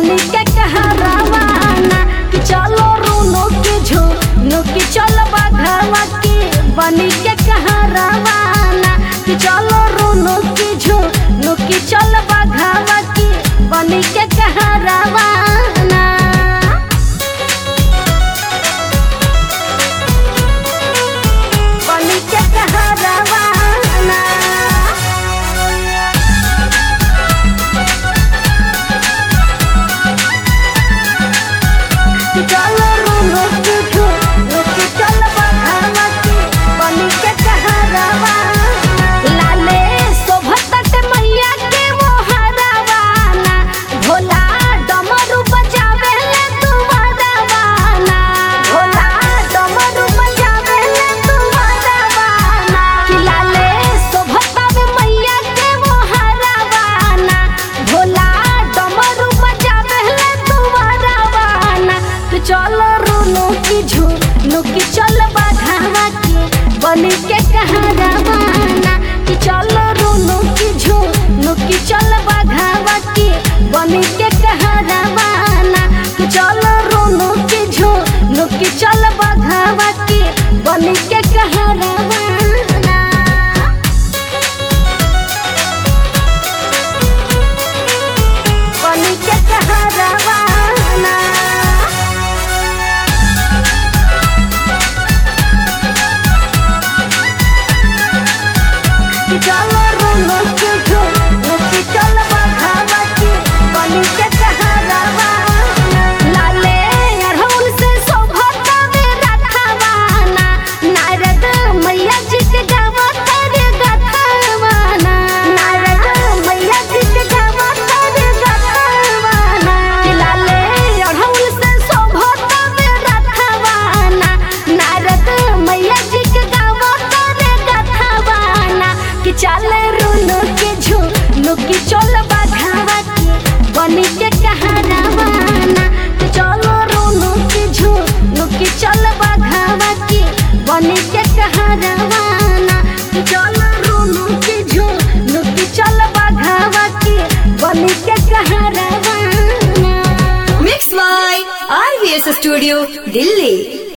बनी के कहरावाना कि चलो रोनो के झुनु कि चल बाघावा के बनी के कहरावाना कि चलो रोनो के झुनु कि चल बाघावा के बनी के कहरावाना। बनी के कहरावाना चलो रोनो के झुनु कि चल बाघावा के बनी के कहरावाना। लाले शोभत मैया के वो हरावाना भोला डमरू बजावे ले तुम्हारावाना भोला डमरू बजावे ले तुम्हारावाना कि लाले शोभत मैया के वो हरावाना भोला डमरू बजावे ले तुम्हारावाना। तो चलो रोनो की झुनु कि चल बाघावा के बनी के कहरावाना कि चलो रोनो की झुनु कि चल बाघावा के बनी के कहरावाना कि चलो रोनो की झुनु कि चल बाघावा के बनी के कहरावाना। बनी के कहरावाना कि चलो रोनो के झुनु कि चल बाघावा के बनी के कहरावाना। लाले अड़हुल से शोभत रथवाना नारद मैया जी के गावत रे गथवाना नारद मैया जी के गावत रे गथवाना कि लाले अड़हुल से शोभत रथवाना नारद मैया जी के गावत रे गथवाना कि चले रोनो के झुनु कि चल बाघावा के बनी के कहरावाना कि चलो रोनो के झुनु कि चल बाघावा के बनी के कहरावाना कि चलो रोनो के झुनु कि चल बाघावा के बनी के कहरावाना। Mix by RVS Studio, Delhi।